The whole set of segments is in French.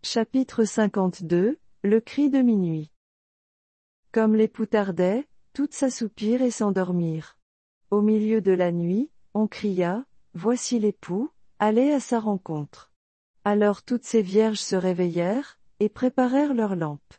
Chapitre 52, le cri de minuit. Comme l'époux tardait, toutes s'assoupirent et s'endormirent. Au milieu de la nuit, on cria, « Voici l'époux, allez à sa rencontre. » Alors toutes ces vierges se réveillèrent, et préparèrent leurs lampes.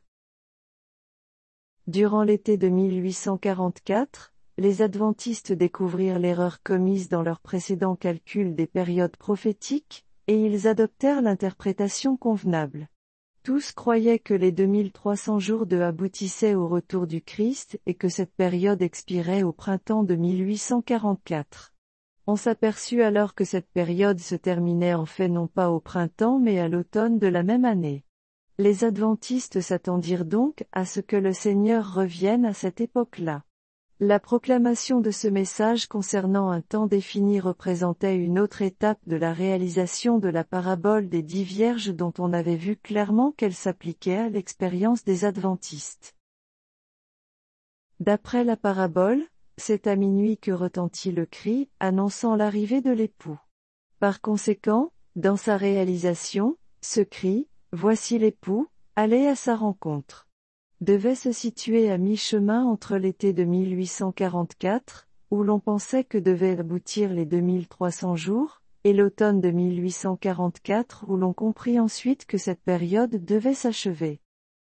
Durant l'été de 1844, les adventistes découvrirent l'erreur commise dans leur précédent calcul des périodes prophétiques, et ils adoptèrent l'interprétation convenable. Tous croyaient que les 2300 jours de aboutissaient au retour du Christ et que cette période expirait au printemps de 1844. On s'aperçut alors que cette période se terminait en fait non pas au printemps mais à l'automne de la même année. Les adventistes s'attendirent donc à ce que le Seigneur revienne à cette époque-là. La proclamation de ce message concernant un temps défini représentait une autre étape de la réalisation de la parabole des 10 vierges dont on avait vu clairement qu'elle s'appliquait à l'expérience des adventistes. D'après la parabole, c'est à minuit que retentit le cri, annonçant l'arrivée de l'époux. Par conséquent, dans sa réalisation, ce cri, « Voici l'époux, allez à sa rencontre », devait se situer à mi-chemin entre l'été de 1844, où l'on pensait que devaient aboutir les 2300 jours, et l'automne de 1844 où l'on comprit ensuite que cette période devait s'achever.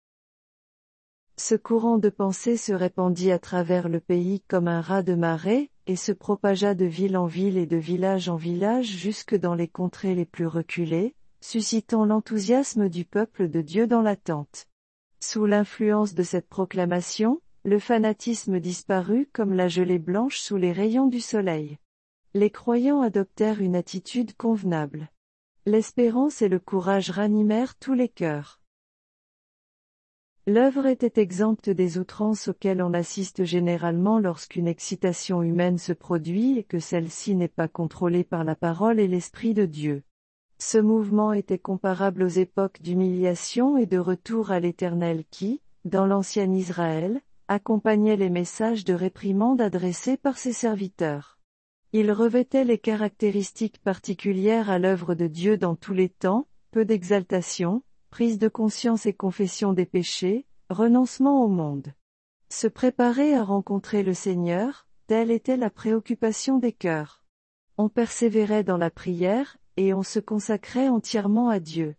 Ce courant de pensée se répandit à travers le pays comme un raz de marée, et se propagea de ville en ville et de village en village jusque dans les contrées les plus reculées, suscitant l'enthousiasme du peuple de Dieu dans l'attente. Sous l'influence de cette proclamation, le fanatisme disparut comme la gelée blanche sous les rayons du soleil. Les croyants adoptèrent une attitude convenable. L'espérance et le courage ranimèrent tous les cœurs. L'œuvre était exempte des outrances auxquelles on assiste généralement lorsqu'une excitation humaine se produit et que celle-ci n'est pas contrôlée par la parole et l'Esprit de Dieu. Ce mouvement était comparable aux époques d'humiliation et de retour à l'Éternel qui, dans l'ancien Israël, accompagnait les messages de réprimande adressés par ses serviteurs. Il revêtait les caractéristiques particulières à l'œuvre de Dieu dans tous les temps, peu d'exaltation, prise de conscience et confession des péchés, renoncement au monde. Se préparer à rencontrer le Seigneur, telle était la préoccupation des cœurs. On persévérait dans la prière, et on se consacrait entièrement à Dieu.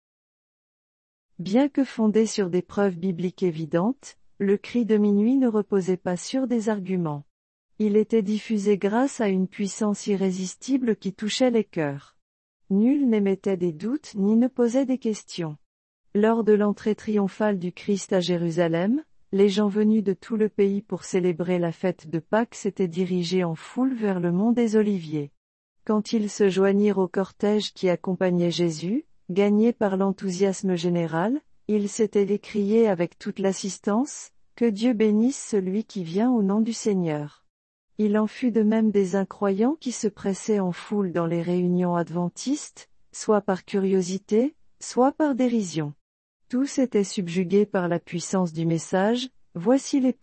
Bien que fondé sur des preuves bibliques évidentes, le cri de minuit ne reposait pas sur des arguments. Il était diffusé grâce à une puissance irrésistible qui touchait les cœurs. Nul n'émettait des doutes ni ne posait des questions. Lors de l'entrée triomphale du Christ à Jérusalem, les gens venus de tout le pays pour célébrer la fête de Pâques s'étaient dirigés en foule vers le mont des Oliviers. Quand ils se joignirent au cortège qui accompagnait Jésus, gagnés par l'enthousiasme général, ils s'étaient écriés avec toute l'assistance, « Que Dieu bénisse celui qui vient au nom du Seigneur ». Il en fut de même des incroyants qui se pressaient en foule dans les réunions adventistes, soit par curiosité, soit par dérision. Tous étaient subjugués par la puissance du message, « Voici l'époux ».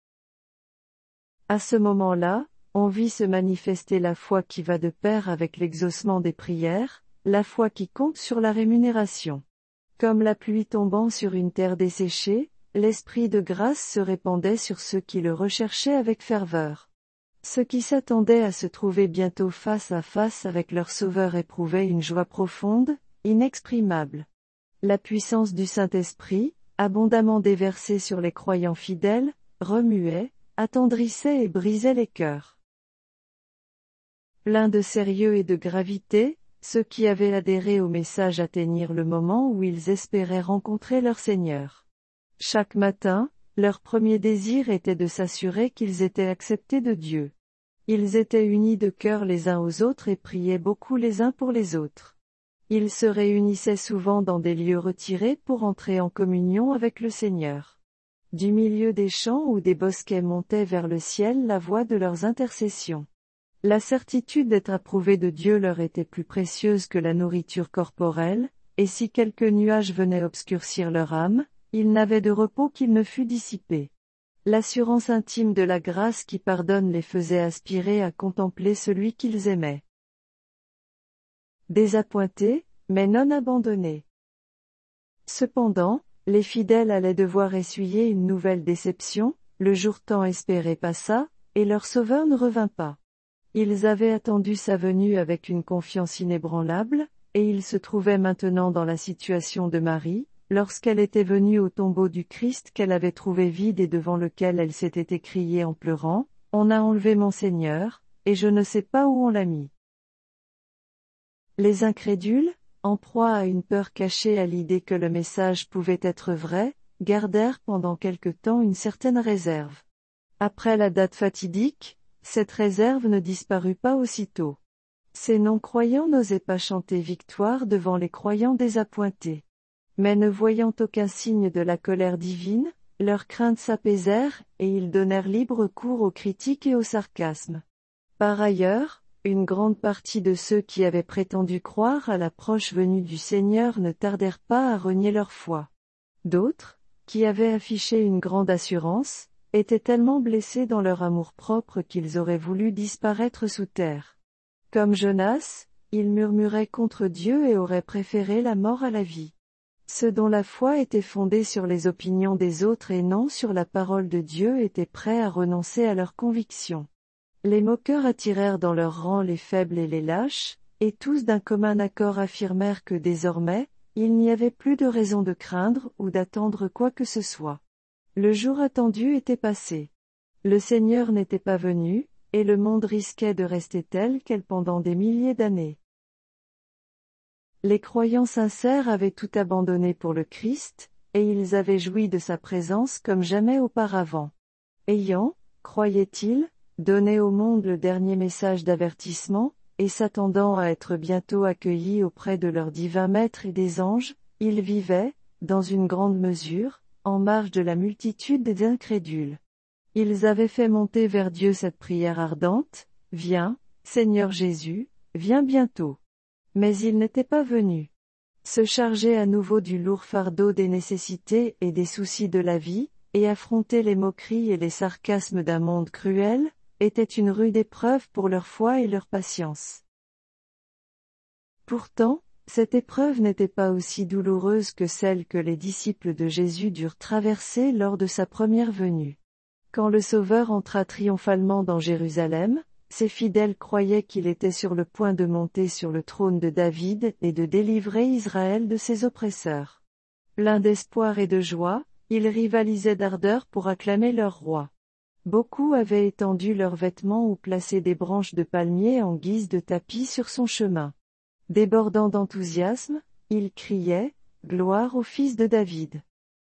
À ce moment-là, on vit se manifester la foi qui va de pair avec l'exaucement des prières, la foi qui compte sur la rémunération. Comme la pluie tombant sur une terre desséchée, l'esprit de grâce se répandait sur ceux qui le recherchaient avec ferveur. Ceux qui s'attendaient à se trouver bientôt face à face avec leur Sauveur éprouvaient une joie profonde, inexprimable. La puissance du Saint-Esprit, abondamment déversée sur les croyants fidèles, remuait, attendrissait et brisait les cœurs. Pleins de sérieux et de gravité, ceux qui avaient adhéré au message atteignirent le moment où ils espéraient rencontrer leur Seigneur. Chaque matin, leur premier désir était de s'assurer qu'ils étaient acceptés de Dieu. Ils étaient unis de cœur les uns aux autres et priaient beaucoup les uns pour les autres. Ils se réunissaient souvent dans des lieux retirés pour entrer en communion avec le Seigneur. Du milieu des champs ou des bosquets montait vers le ciel la voix de leurs intercessions. La certitude d'être approuvés de Dieu leur était plus précieuse que la nourriture corporelle, et si quelques nuages venaient obscurcir leur âme, ils n'avaient de repos qu'il ne fût dissipé. L'assurance intime de la grâce qui pardonne les faisait aspirer à contempler celui qu'ils aimaient. Désappointés, mais non abandonnés. Cependant, les fidèles allaient devoir essuyer une nouvelle déception, le jour tant espéré passa, et leur Sauveur ne revint pas. Ils avaient attendu sa venue avec une confiance inébranlable, et ils se trouvaient maintenant dans la situation de Marie, lorsqu'elle était venue au tombeau du Christ qu'elle avait trouvé vide et devant lequel elle s'était écriée en pleurant, « On a enlevé mon Seigneur, et je ne sais pas où on l'a mis. » Les incrédules, en proie à une peur cachée à l'idée que le message pouvait être vrai, gardèrent pendant quelque temps une certaine réserve. Après la date fatidique, cette réserve ne disparut pas aussitôt. Ces non-croyants n'osaient pas chanter victoire devant les croyants désappointés. Mais ne voyant aucun signe de la colère divine, leurs craintes s'apaisèrent, et ils donnèrent libre cours aux critiques et au sarcasme. Par ailleurs, une grande partie de ceux qui avaient prétendu croire à la proche venue du Seigneur ne tardèrent pas à renier leur foi. D'autres, qui avaient affiché une grande assurance, étaient tellement blessés dans leur amour-propre qu'ils auraient voulu disparaître sous terre. Comme Jonas, ils murmuraient contre Dieu et auraient préféré la mort à la vie. Ceux dont la foi était fondée sur les opinions des autres et non sur la parole de Dieu étaient prêts à renoncer à leurs convictions. Les moqueurs attirèrent dans leur rang les faibles et les lâches, et tous d'un commun accord affirmèrent que désormais, il n'y avait plus de raison de craindre ou d'attendre quoi que ce soit. Le jour attendu était passé. Le Seigneur n'était pas venu, et le monde risquait de rester tel quel pendant des milliers d'années. Les croyants sincères avaient tout abandonné pour le Christ, et ils avaient joui de sa présence comme jamais auparavant. Ayant, croyaient-ils, donné au monde le dernier message d'avertissement, et s'attendant à être bientôt accueillis auprès de leur divin Maître et des anges, ils vivaient, dans une grande mesure, en marge de la multitude des incrédules. Ils avaient fait monter vers Dieu cette prière ardente, « Viens, Seigneur Jésus, viens bientôt. » Mais il n'était pas venu. Se charger à nouveau du lourd fardeau des nécessités et des soucis de la vie, et affronter les moqueries et les sarcasmes d'un monde cruel, était une rude épreuve pour leur foi et leur patience. Pourtant, cette épreuve n'était pas aussi douloureuse que celle que les disciples de Jésus durent traverser lors de sa première venue. Quand le Sauveur entra triomphalement dans Jérusalem, ses fidèles croyaient qu'il était sur le point de monter sur le trône de David et de délivrer Israël de ses oppresseurs. Pleins d'espoir et de joie, ils rivalisaient d'ardeur pour acclamer leur roi. Beaucoup avaient étendu leurs vêtements ou placé des branches de palmier en guise de tapis sur son chemin. Débordant d'enthousiasme, ils criaient « Gloire au Fils de David ».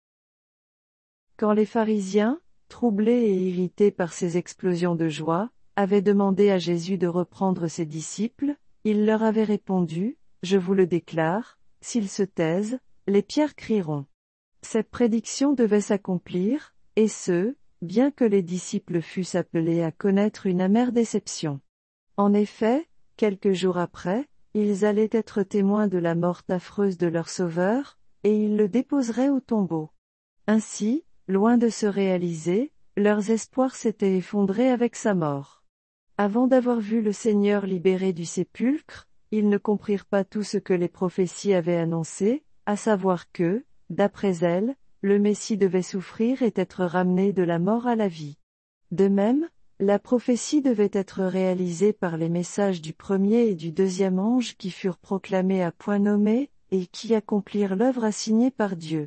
Quand les pharisiens, troublés et irrités par ces explosions de joie, avaient demandé à Jésus de reprendre ses disciples, il leur avait répondu, « Je vous le déclare, s'ils se taisent, les pierres crieront. » Cette prédiction devait s'accomplir, et ce, bien que les disciples fussent appelés à connaître une amère déception. En effet, quelques jours après, ils allaient être témoins de la mort affreuse de leur Sauveur, et ils le déposeraient au tombeau. Ainsi, loin de se réaliser, leurs espoirs s'étaient effondrés avec sa mort. Avant d'avoir vu le Seigneur libéré du sépulcre, ils ne comprirent pas tout ce que les prophéties avaient annoncé, à savoir que, d'après elles, le Messie devait souffrir et être ramené de la mort à la vie. De même, la prophétie devait être réalisée par les messages du premier et du deuxième ange qui furent proclamés à point nommé, et qui accomplirent l'œuvre assignée par Dieu.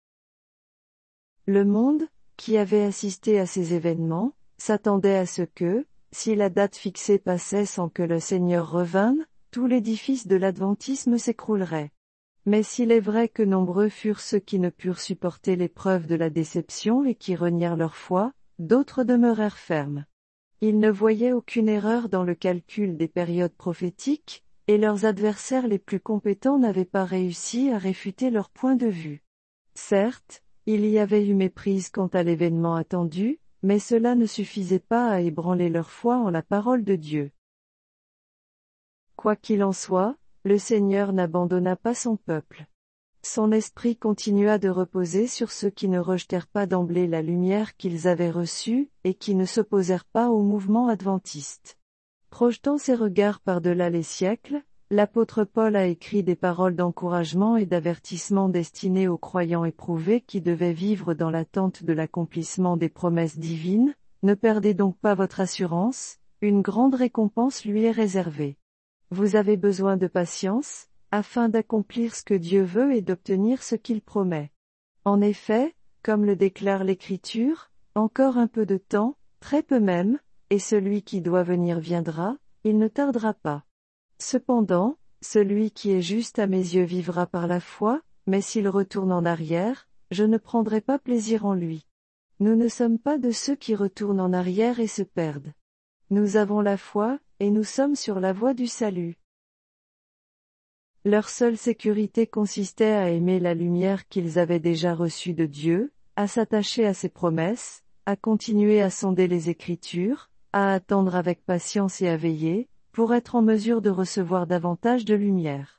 Le monde, qui avait assisté à ces événements, s'attendait à ce que, si la date fixée passait sans que le Seigneur revînt, tout l'édifice de l'adventisme s'écroulerait. Mais s'il est vrai que nombreux furent ceux qui ne purent supporter l'épreuve de la déception et qui renièrent leur foi, d'autres demeurèrent fermes. Ils ne voyaient aucune erreur dans le calcul des périodes prophétiques, et leurs adversaires les plus compétents n'avaient pas réussi à réfuter leur point de vue. Certes, il y avait eu méprise quant à l'événement attendu, mais cela ne suffisait pas à ébranler leur foi en la parole de Dieu. Quoi qu'il en soit, le Seigneur n'abandonna pas son peuple. Son esprit continua de reposer sur ceux qui ne rejetèrent pas d'emblée la lumière qu'ils avaient reçue, et qui ne s'opposèrent pas au mouvement adventiste. Projetant ses regards par-delà les siècles, L'apôtre Paul a écrit des paroles d'encouragement et d'avertissement destinées aux croyants éprouvés qui devaient vivre dans l'attente de l'accomplissement des promesses divines. Ne perdez donc pas votre assurance, une grande récompense lui est réservée. Vous avez besoin de patience, afin d'accomplir ce que Dieu veut et d'obtenir ce qu'il promet. En effet, comme le déclare l'Écriture, encore un peu de temps, très peu même, et celui qui doit venir viendra, il ne tardera pas. Cependant, celui qui est juste à mes yeux vivra par la foi, mais s'il retourne en arrière, je ne prendrai pas plaisir en lui. Nous ne sommes pas de ceux qui retournent en arrière et se perdent. Nous avons la foi, et nous sommes sur la voie du salut. Leur seule sécurité consistait à aimer la lumière qu'ils avaient déjà reçue de Dieu, à s'attacher à ses promesses, à continuer à sonder les Écritures, à attendre avec patience et à veiller, pour être en mesure de recevoir davantage de lumière.